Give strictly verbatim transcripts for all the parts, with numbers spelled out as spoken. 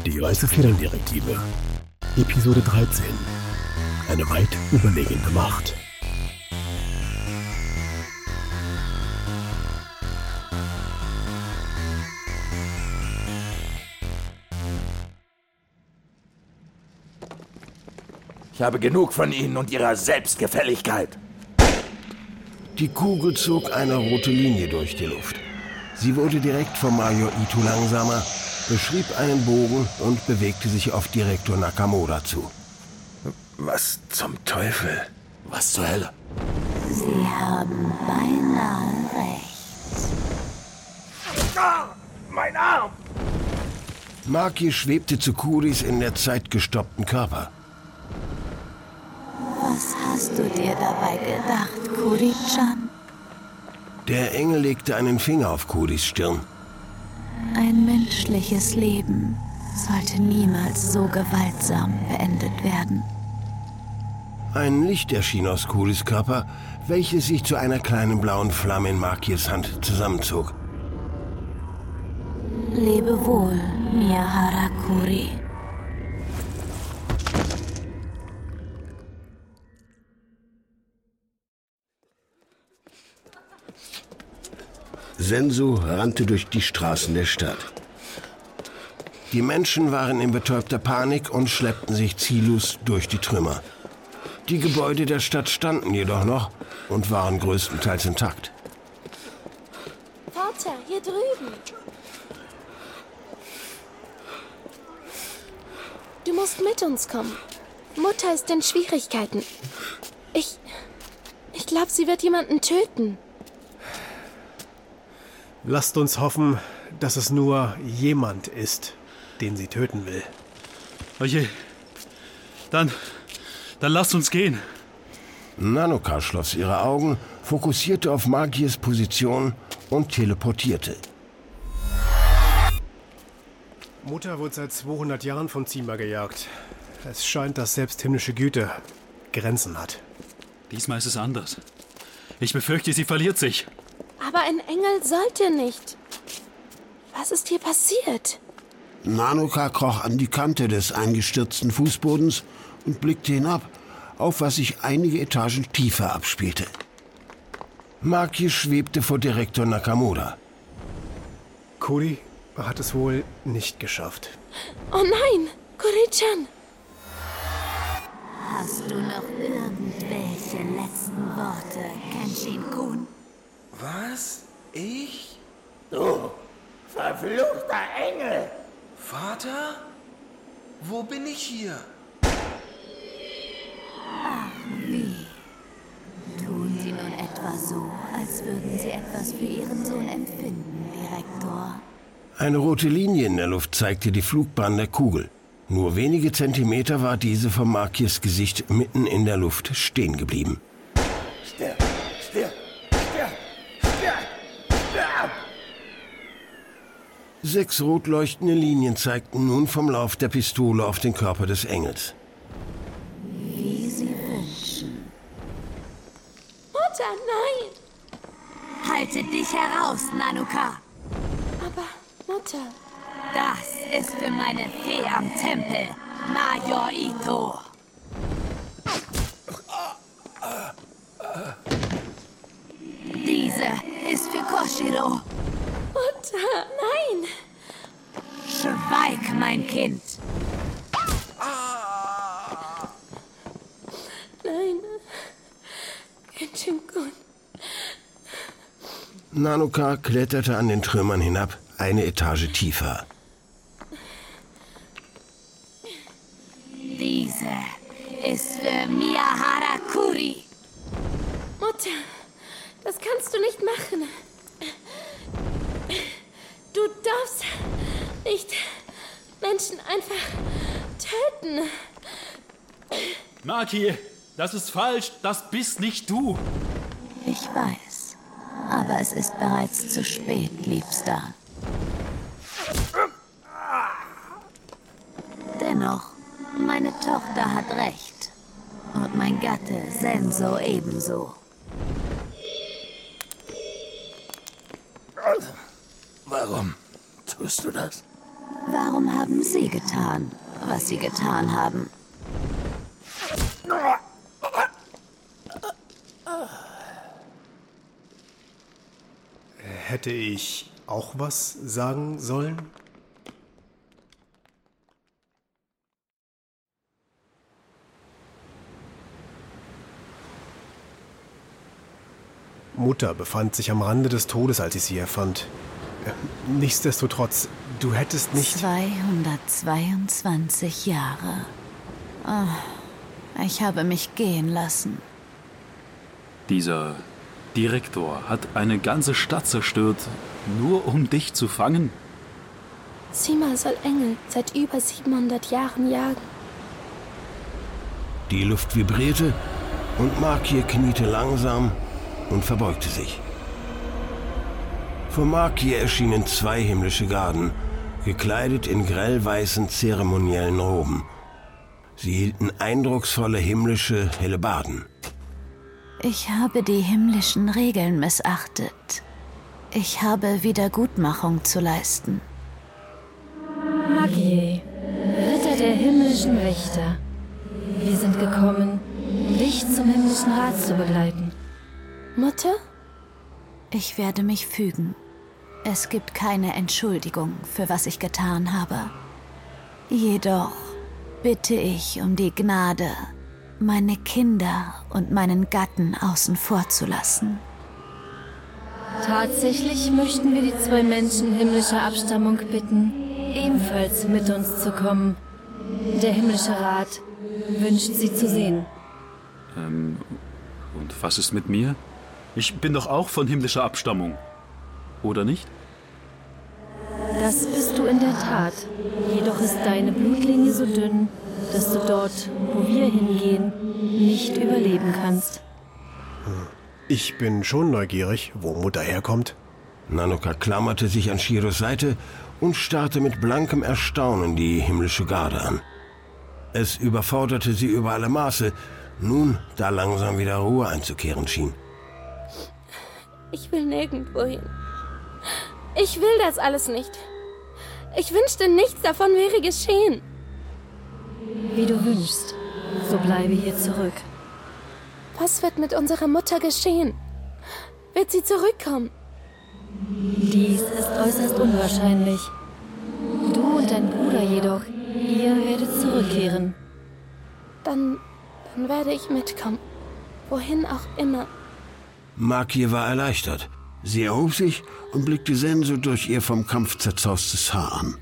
Die Weiße Federn-Direktive. Episode dreizehn. Eine weit überlegene Macht. Ich habe genug von Ihnen und Ihrer Selbstgefälligkeit. Die Kugel zog eine rote Linie durch die Luft. Sie wurde direkt vor Major Ito langsamer, beschrieb einen Bogen und bewegte sich auf Direktor Nakamura zu. Was zum Teufel? Was zur Hölle? Sie haben beinahe recht. Ah, mein Arm! Maki schwebte zu Kuris in der Zeit gestoppten Körper. Was hast du dir dabei gedacht, Kuri-chan? Der Engel legte einen Finger auf Kuris Stirn. Ein menschliches Leben sollte niemals so gewaltsam beendet werden. Ein Licht erschien aus Kuris Körper, welches sich zu einer kleinen blauen Flamme in Makis Hand zusammenzog. Lebe wohl, Miyahara Kuri. Sensu rannte durch die Straßen der Stadt. Die Menschen waren in betäubter Panik und schleppten sich ziellos durch die Trümmer. Die Gebäude der Stadt standen jedoch noch und waren größtenteils intakt. Vater, hier drüben. Du musst mit uns kommen. Mutter ist in Schwierigkeiten. Ich... Ich glaube, sie wird jemanden töten. Lasst uns hoffen, dass es nur jemand ist, den sie töten will. Oje, dann, dann lasst uns gehen. Nanoka schloss ihre Augen, fokussierte auf Makis Position und teleportierte. Mutter wurde seit zweihundert Jahren vom Zima gejagt. Es scheint, dass selbst himmlische Güte Grenzen hat. Diesmal ist es anders. Ich befürchte, sie verliert sich. Aber ein Engel sollte nicht. Was ist hier passiert? Nanoka kroch an die Kante des eingestürzten Fußbodens und blickte hinab, auf was sich einige Etagen tiefer abspielte. Maki schwebte vor Direktor Nakamura. Kuri hat es wohl nicht geschafft. Oh nein, Kuri-chan. Hast du noch irgendwelche letzten Worte, Kenshin-kun? Was? Ich? Du, verfluchter Engel! Vater? Wo bin ich hier? Ach, wie? Tun Sie nun etwa so, als würden Sie etwas für Ihren Sohn empfinden, Direktor? Eine rote Linie in der Luft zeigte die Flugbahn der Kugel. Nur wenige Zentimeter war diese von Makis Gesicht mitten in der Luft stehen geblieben. Stirb! Stirb! Stirb! Stirb! Stirb! Sechs rot leuchtende Linien zeigten nun vom Lauf der Pistole auf den Körper des Engels. Wie Sie wünschen. Mutter, nein! Halte dich heraus, Nanoka! Aber, Mutter... Das ist für meine Fee am Tempel, Major Ito. Diese ist für Koshiro. Mutter, nein! Schweig, mein Kind. Nein. Kenshin-kun. Nanoka kletterte an den Trümmern hinab, eine Etage tiefer. Diese ist für Miyahara Kuri. Mutter, das kannst du nicht machen. Du darfst nicht Menschen einfach töten. Maki, das ist falsch. Das bist nicht du. Ich weiß, aber es ist bereits zu spät, Liebster. Dennoch, meine Tochter hat recht. Und mein Gatte Senso ebenso. Warum tust du das? Warum haben Sie getan, was Sie getan haben? Hätte ich auch was sagen sollen? Mutter befand sich am Rande des Todes, als ich sie erfand. Nichtsdestotrotz, du hättest nicht... zweihundertzweiundzwanzig Jahre. Oh, ich habe mich gehen lassen. Dieser Direktor hat eine ganze Stadt zerstört, nur um dich zu fangen? Seema soll Engel seit über siebenhundert Jahren jagen. Die Luft vibrierte und Markir kniete langsam und verbeugte sich. Vor Markir erschienen zwei himmlische Garden, gekleidet in grellweißen zeremoniellen Roben. Sie hielten eindrucksvolle himmlische Hellebarden. Ich habe die himmlischen Regeln missachtet. Ich habe Wiedergutmachung zu leisten. Markir, Ritter der himmlischen Wächter. Wir sind gekommen, um dich zum himmlischen Rat zu begleiten. Mutter? Ich werde mich fügen. Es gibt keine Entschuldigung für was ich getan habe. Jedoch bitte ich um die Gnade, meine Kinder und meinen Gatten außen vor zu lassen. Tatsächlich möchten wir die zwei Menschen himmlischer Abstammung bitten, ebenfalls mit uns zu kommen. Der himmlische Rat wünscht sie zu sehen. Ähm, und was ist mit mir? Ich bin doch auch von himmlischer Abstammung. Oder nicht? Das bist du in der Tat. Jedoch ist deine Blutlinie so dünn, dass du dort, wo wir hingehen, nicht überleben kannst. Ich bin schon neugierig, wo Mutter herkommt. Nanoka klammerte sich an Shiros Seite und starrte mit blankem Erstaunen die himmlische Garde an. Es überforderte sie über alle Maße, nun, da langsam wieder Ruhe einzukehren schien. Ich will nirgendwo hin. Ich will das alles nicht. Ich wünschte, nichts davon wäre geschehen. Wie du wünschst, so bleibe hier zurück. Was wird mit unserer Mutter geschehen? Wird sie zurückkommen? Dies ist äußerst unwahrscheinlich. Du und dein Bruder jedoch, ihr werdet zurückkehren. Dann, dann werde ich mitkommen. Wohin auch immer. Markir war erleichtert. Sie erhob sich und blickte Senso durch ihr vom Kampf zerzaustes Haar an.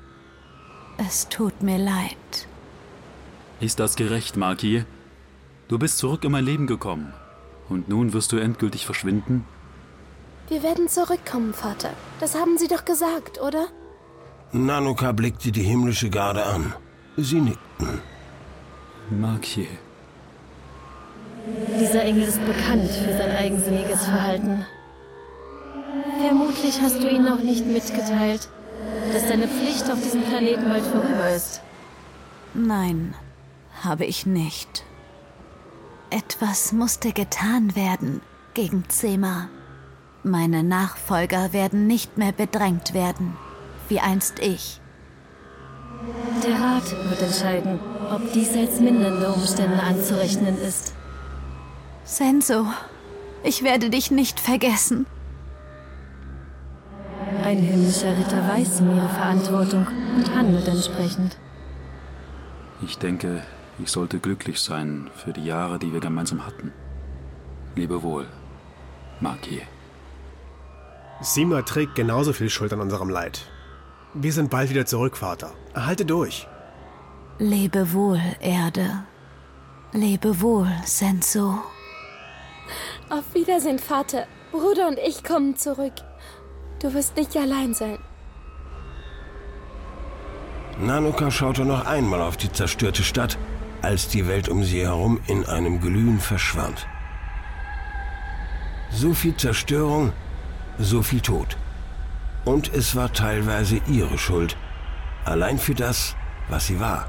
Es tut mir leid. Ist das gerecht, Markir? Du bist zurück in mein Leben gekommen. Und nun wirst du endgültig verschwinden? Wir werden zurückkommen, Vater. Das haben Sie doch gesagt, oder? Nanoka blickte die himmlische Garde an. Sie nickten. Markir. Dieser Engel ist bekannt für sein eigensinniges Verhalten. Vermutlich hast du ihn noch nicht mitgeteilt, dass deine Pflicht auf diesem Planeten bald vorüber ist. Nein, habe ich nicht. Etwas musste getan werden gegen Zema. Meine Nachfolger werden nicht mehr bedrängt werden, wie einst ich. Der Rat wird entscheiden, ob dies als mindernde Umstände anzurechnen ist. Senso, ich werde dich nicht vergessen. Ein himmlischer Ritter weiß um ihre Verantwortung und handelt entsprechend. Ich denke, ich sollte glücklich sein für die Jahre, die wir gemeinsam hatten. Lebe wohl, Markir. Seema trägt genauso viel Schuld an unserem Leid. Wir sind bald wieder zurück, Vater. Halte durch. Lebe wohl, Erde. Lebe wohl, Senso. Auf Wiedersehen, Vater. Bruder und ich kommen zurück. Du wirst nicht allein sein. Nanoka schaute noch einmal auf die zerstörte Stadt, als die Welt um sie herum in einem Glühen verschwand. So viel Zerstörung, so viel Tod. Und es war teilweise ihre Schuld. Allein für das, was sie war.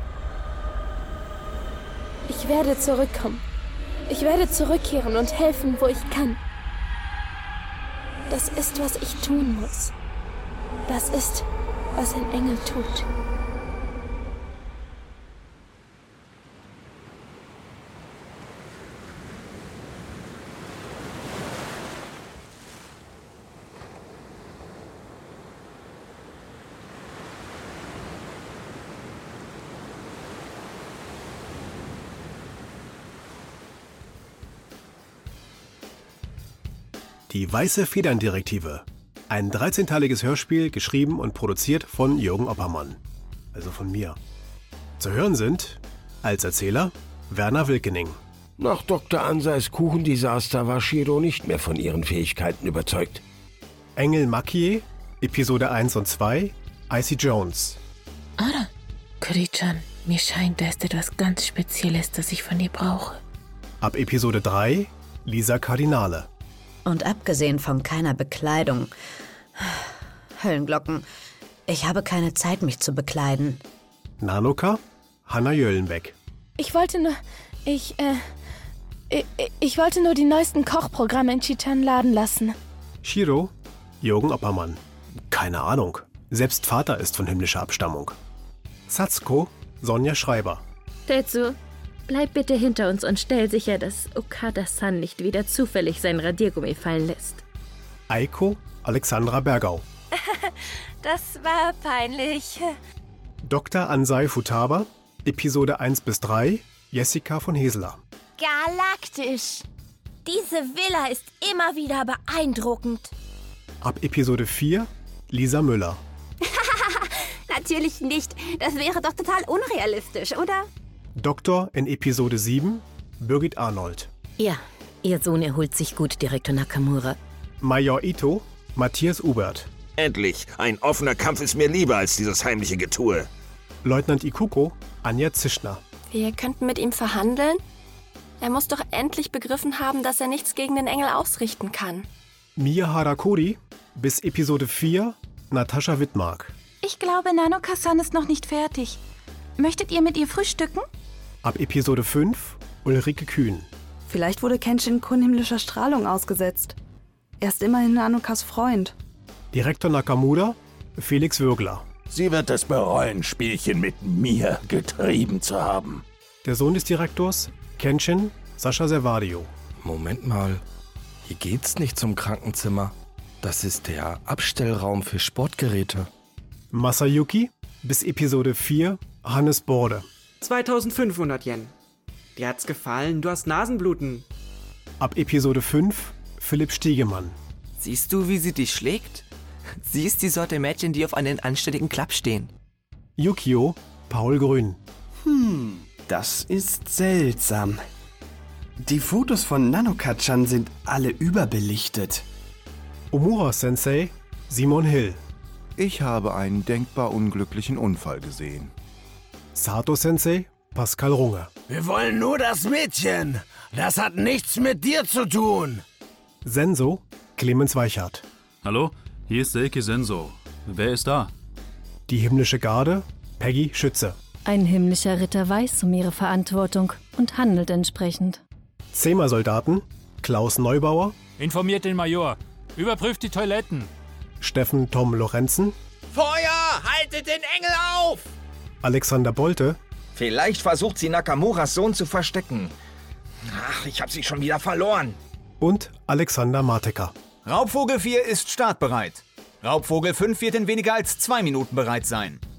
Ich werde zurückkommen. Ich werde zurückkehren und helfen, wo ich kann. Das ist, was ich tun muss. Das ist, was ein Engel tut. Die Weiße Federn-Direktive. Ein dreizehnteiliges Hörspiel, geschrieben und produziert von Jürgen Oppermann. Also von mir. Zu hören sind, als Erzähler, Werner Wilkening. Nach Doktor Ansais Kuchendesaster war Shiro nicht mehr von ihren Fähigkeiten überzeugt. Engel Makie, Episode eins und zwei, Icy Jones. Ara, Kuri-chan, mir scheint, da ist etwas ganz Spezielles, das ich von dir brauche. Ab Episode drei, Lisa Kardinale. Und abgesehen von keiner Bekleidung. Höllenglocken. Ich habe keine Zeit, mich zu bekleiden. Nanoka, Hanna Jöllenbeck. Ich wollte nur... Ich, äh... Ich, ich wollte nur die neuesten Kochprogramme in Chichan laden lassen. Shiro, Jürgen Oppermann. Keine Ahnung. Selbst Vater ist von himmlischer Abstammung. Satsuko, Sonja Schreiber. Tetsu, bleib bitte hinter uns und stell sicher, dass Okada-san nicht wieder zufällig sein Radiergummi fallen lässt. Aiko, Alexandra Bergau. Das war peinlich. Doktor Ansai Futaba, Episode eins bis drei, Jessica von Heseler. Galaktisch. Diese Villa ist immer wieder beeindruckend. Ab Episode vier, Lisa Müller. Natürlich nicht. Das wäre doch total unrealistisch, oder? Doktor in Episode sieben, Birgit Arnold. Ja, Ihr Sohn erholt sich gut, Direktor Nakamura. Major Ito, Matthias Ubert. Endlich! Ein offener Kampf ist mir lieber als dieses heimliche Getue. Leutnant Ikuko, Anja Zischner. Wir könnten mit ihm verhandeln? Er muss doch endlich begriffen haben, dass er nichts gegen den Engel ausrichten kann. Mia Harakuri, bis Episode vier, Natascha Wittmark. Ich glaube, Nanoka-san ist noch nicht fertig. Möchtet ihr mit ihr frühstücken? Ab Episode fünf, Ulrike Kühn. Vielleicht wurde Kenshin-kun himmlischer Strahlung ausgesetzt. Er ist immerhin Nanokas Freund. Direktor Nakamura, Felix Würgler. Sie wird es bereuen, Spielchen mit mir getrieben zu haben. Der Sohn des Direktors, Kenshin, Sascha Servadio. Moment mal, hier geht's nicht zum Krankenzimmer. Das ist der Abstellraum für Sportgeräte. Masayuki, bis Episode vier, Hannes Borde. zweitausendfünfhundert Yen. Dir hat's gefallen, du hast Nasenbluten. Ab Episode fünf, Philipp Stiegemann. Siehst du, wie sie dich schlägt? Sie ist die Sorte Mädchen, die auf einen anständigen Klapp stehen. Yukio, Paul Grün. Hm, das ist seltsam. Die Fotos von Nanoka-chan sind alle überbelichtet. Omura-Sensei, Simon Hill. Ich habe einen denkbar unglücklichen Unfall gesehen. Sato-Sensei, Pascal Runge. Wir wollen nur das Mädchen. Das hat nichts mit dir zu tun. Senso, Clemens Weichert. Hallo, hier ist Seiki Senso. Wer ist da? Die himmlische Garde, Peggy Schütze. Ein himmlischer Ritter weiß um ihre Verantwortung und handelt entsprechend. Zema-Soldaten, Klaus Neubauer. Informiert den Major. Überprüft die Toiletten. Steffen Tom Lorenzen. Feuer! Haltet den Engel auf! Alexander Bolte. Vielleicht versucht sie Nakamuras Sohn zu verstecken. Ach, ich hab sie schon wieder verloren. Und Alexander Martecker. Raubvogel vier ist startbereit. Raubvogel fünf wird in weniger als zwei Minuten bereit sein.